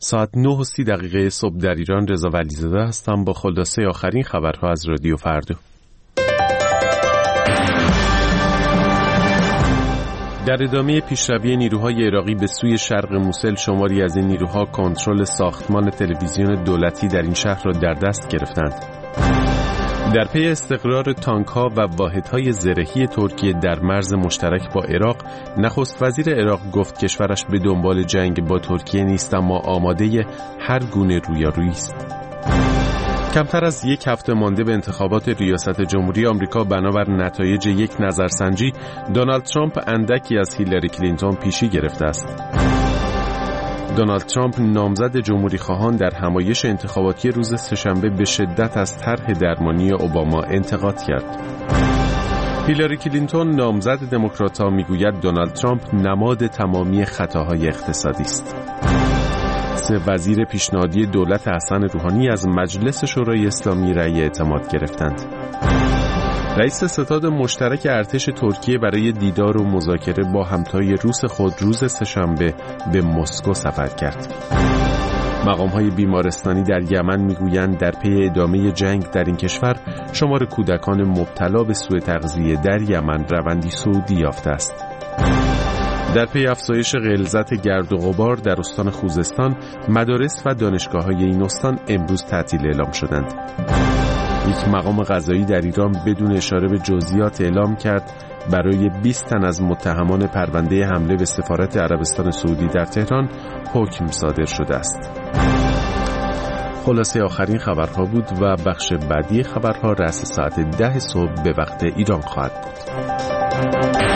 ساعت 9:30 صبح در ایران. رضا ولیزاده هستم با خلاصه آخرین خبرها از رادیو فردا. در ادامه پیشروی نیروهای عراقی به سوی شرق موسل، شماری از این نیروها کنترل ساختمان تلویزیون دولتی در این شهر را در دست گرفتند. در پی استقرار تانک‌ها و واحدهای زرهی ترکیه در مرز مشترک با عراق، نخست وزیر عراق گفت کشورش به دنبال جنگ با ترکیه نیست، اما آماده هر گونه رویارویی است. کمتر از یک هفته مانده به انتخابات ریاست جمهوری آمریکا، بنابر نتایج یک نظرسنجی دونالد ترامپ اندکی از هیلاری کلینتون پیشی گرفته است. دونالد ترامپ نامزد جمهوری خواهان در همایش انتخاباتی روز سه‌شنبه به شدت از طرح درمانی اوباما انتقاد کرد. هیلاری کلینتون نامزد دموکرات‌ها میگوید دونالد ترامپ نماد تمامی خطاهای اقتصادی است. 3 وزیر پیشنهادی دولت حسن روحانی از مجلس شورای اسلامی رأی اعتماد گرفتند. رئیس ستاد مشترک ارتش ترکیه برای دیدار و مذاکره با همتای روس خود روز سه‌شنبه به مسکو سفر کرد. مقام‌های بیمارستانی در یمن میگویند در پی ادامه جنگ در این کشور، شمار کودکان مبتلا به سوء تغذیه در یمن روندی صعودی یافته است. در پی افزایش غلظت گرد و غبار در استان خوزستان، مدارس و دانشگاه‌های این استان امروز تعطیل اعلام شدند. یک مقام قضایی در ایران بدون اشاره به جزئیات اعلام کرد برای 20 تن از متهمان پرونده حمله به سفارت عربستان سعودی در تهران حکم صادر شده است. خلاصه آخرین خبرها بود و بخش بعدی خبرها رأس ساعت 10 صبح به وقت ایران خواهد بود.